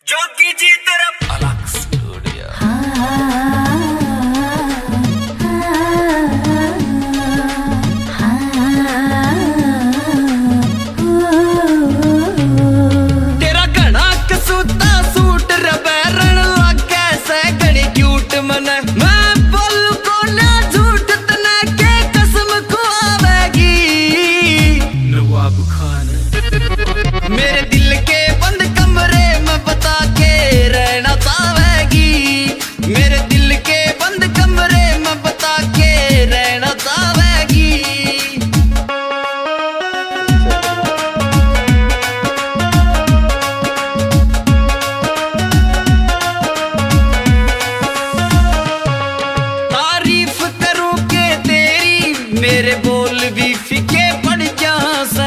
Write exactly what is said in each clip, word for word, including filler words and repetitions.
जोगी जी तेरा अलग स्टूडियो। तेरा घना कसूता सूट रबैरण लागे से घनी क्यूट मन मैं बोलू को ना झूठ तना के कसम को आवेगी नवाब खान मेरे दिल के बंद कमरे में बता के रहना चाहेगी मेरे दिल के बंद कमरे में बता के रहना चाहेगी तारीफ करूं के तेरी मेरे बोल भी फीके पड़ जासे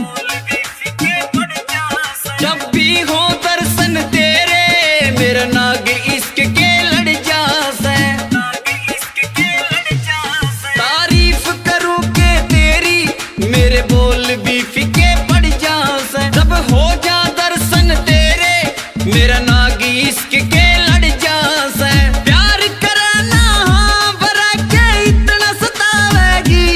जब भी हो दर्शन तेरे मेरा नाग इश्क के लड़ जासे तारीफ करूं के तेरी मेरे बोल भी फीके पड़ जासे जब हो जा दर्शन तेरे मेरा नाग इश्क के लड़ जासे प्यार कराना हाँ बरा के इतना सतावेगी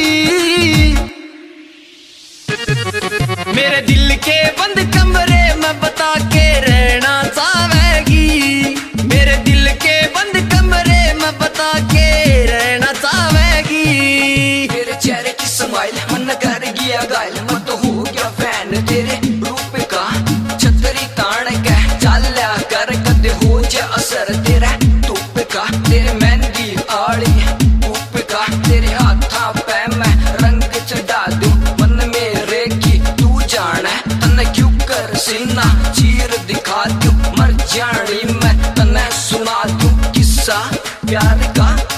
मेरे दिल के बंद कमरे में बता के रहना चाहेगी मेरे दिल के बंद कमरे में बता के रहना चाहेगी तेरे चेहरे की स्माइल मन कर गया गायल मैं तो हो गया फैन तेरे रूप का छतरी तान के चाल्या कर कदे हो जा असर तेरा धूप का तेरे मेहंदी आड़ी धूप का तेरे हाथा पे मैं रंग चढ़ा दूं मन मेरे की तू जाने तने क्यों कर सीना चीर दिखा दूं मर जानी मैं तने सुना दूं किस्सा प्यार का